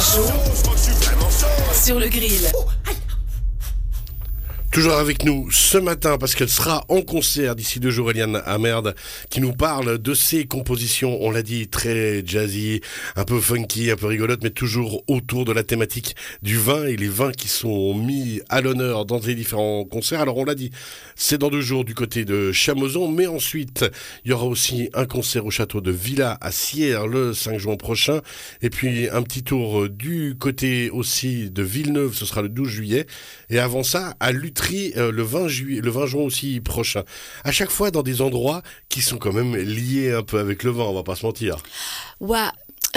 Sur le grill. Toujours avec nous ce matin parce qu'elle sera en concert d'ici 2 jours, Eliane Amerd, qui nous parle de ses compositions, on l'a dit, très jazzy, un peu funky, un peu rigolote, mais toujours autour de la thématique du vin et les vins qui sont mis à l'honneur dans les différents concerts. Alors on l'a dit, c'est dans 2 jours du côté de Chamozon, mais ensuite il y aura aussi un concert au château de Villa à Sierre le 5 juin prochain, et puis un petit tour du côté aussi de Villeneuve, ce sera le 12 juillet, et avant ça à Lutry le 20 juin aussi prochain. À chaque fois dans des endroits qui sont quand même liés un peu avec le vin, on va pas se mentir. Ouais.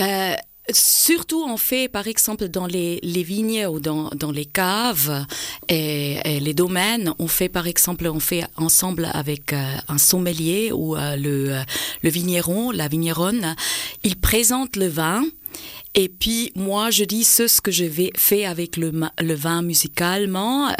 Surtout, on fait, par exemple, dans les vignes ou dans les caves et les domaines, on fait ensemble avec un sommelier ou le vigneron, la vigneronne. Il présente le vin. Et puis moi je dis ce que je fais avec le vin musicalement,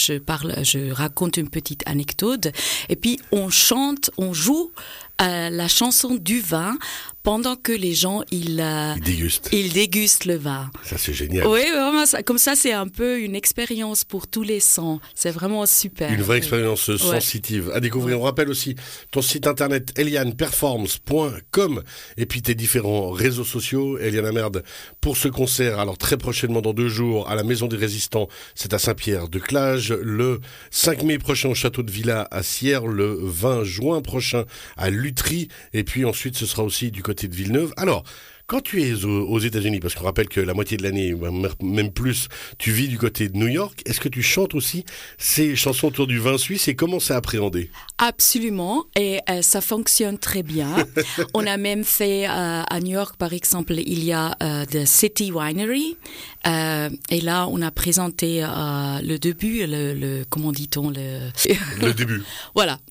je raconte une petite anecdote et puis on joue la chanson du vin pendant que les gens ils dégustent le vin. Ça c'est génial. Oui, vraiment comme ça c'est un peu une expérience pour tous les sens. C'est vraiment super. Une vraie expérience sensitive à découvrir. On rappelle aussi ton site internet elianeperformance.com et puis tes différents réseaux sociaux. Eliane Amerd pour ce concert. Alors très prochainement dans 2 jours à la Maison des Résistants, c'est à Saint-Pierre-de-Clage, le 5 mai prochain au château de Villa à Sierre, le 20 juin prochain à Lutry et puis ensuite ce sera aussi du côté de Villeneuve. Alors, quand tu es aux États-Unis, parce qu'on rappelle que la moitié de l'année, même plus, tu vis du côté de New York, est-ce que tu chantes aussi ces chansons autour du vin suisse et comment c'est appréhendé ? Absolument, et ça fonctionne très bien. On a même fait à New York, par exemple, il y a The City Winery, et là on a présenté le début, comment dit-on le début. Voilà.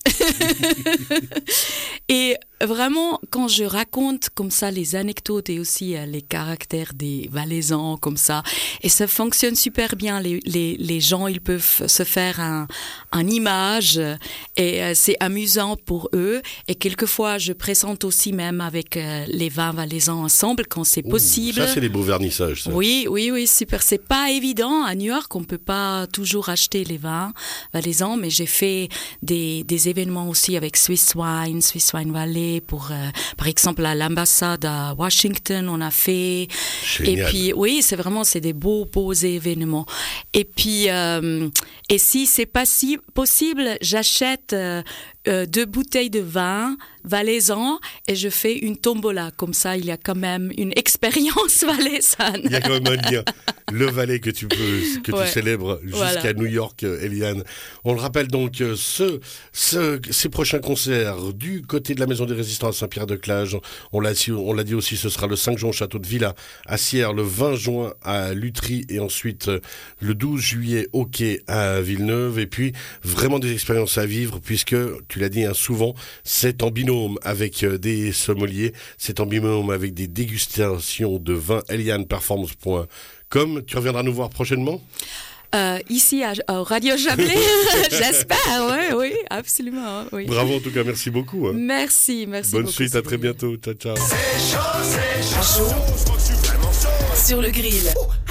Et vraiment, quand je raconte comme ça les anecdotes et aussi les caractères des Valaisans comme ça, et ça fonctionne super bien. Les gens, ils peuvent se faire un image et c'est amusant pour eux. Et quelquefois, je présente aussi même avec les vins valaisans ensemble quand c'est possible. Ça, c'est des beaux vernissages, ça. Oui, super. C'est pas évident. À New York, on peut pas toujours acheter les vins valaisans, mais j'ai fait des événements aussi avec Swiss Wine Valley pour, par exemple, à l'ambassade à Washington, on a fait. Génial. Et puis, oui, c'est des beaux événements. Et puis, et si c'est pas possible, j'achète 2 bouteilles de vin valaisan et je fais une tombola. Comme ça, il y a quand même une expérience valaisane. Il y a quand même un lien. Le Valais que tu célèbres jusqu'à New York, Eliane. On le rappelle donc, ces prochains concerts du côté de la Maison des Résistants à Saint-Pierre-de-Clage. On l'a dit aussi, ce sera le 5 juin au château de Villa à Sierre, le 20 juin à Lutry et ensuite le 12 juillet au Quai à Villeneuve. Et puis, vraiment des expériences à vivre puisque, tu l'as dit souvent, c'est en binôme avec des sommeliers, c'est en binôme avec des dégustations de vin. elianeperformance.com. Tu reviendras nous voir prochainement ? Ici à Radio Chablais, j'espère, oui, absolument. Oui. Bravo en tout cas, merci beaucoup. Merci Bonne beaucoup. suite, à très bientôt. Ciao. Sur le grill.